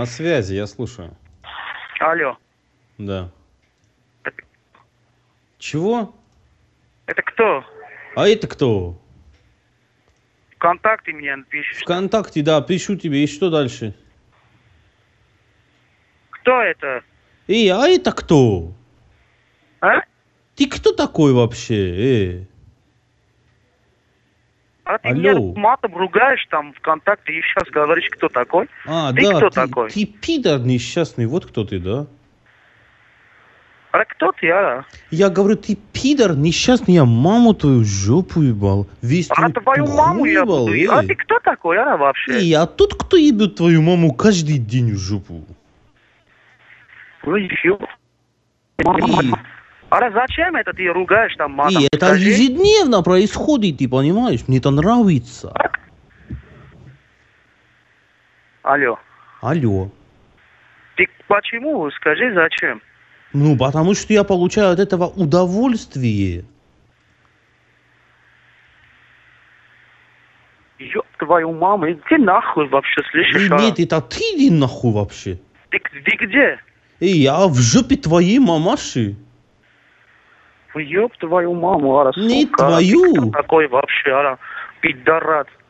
На связи, я слушаю. Алло. Да. Чего? Это кто? А это кто? ВКонтакте меня пишешь. ВКонтакте, да, пишу тебе. И что дальше? Кто это? А это кто? А? Ты кто такой вообще? А ты Алло. меня матом ругаешь там ВКонтакте и сейчас говоришь, кто такой? Ты Да, кто такой? Ты пидор несчастный, вот кто ты, да? А кто ты, а? Я говорю, ты пидор несчастный, я маму твою жопу ебал. Весь твой Твою маму я ебал, буду. А ты кто такой, а, вообще? А тот, кто ебет твою маму каждый день в жопу. Ой, ё. А зачем это ты ругаешь там матом? Это Скажи. ежедневно происходит, ты понимаешь? Мне это нравится. Алло. Алло. Ты почему? Скажи, зачем? Ну, потому что я получаю от этого удовольствие. Ёб твою маму, иди нахуй вообще, слышишь? Нет, это ты иди нахуй вообще. Ты где? Я в жопе твоей мамаши. Ёб твою маму, ара, сука. Не твою. Ты кто такой вообще, ара, пидорат?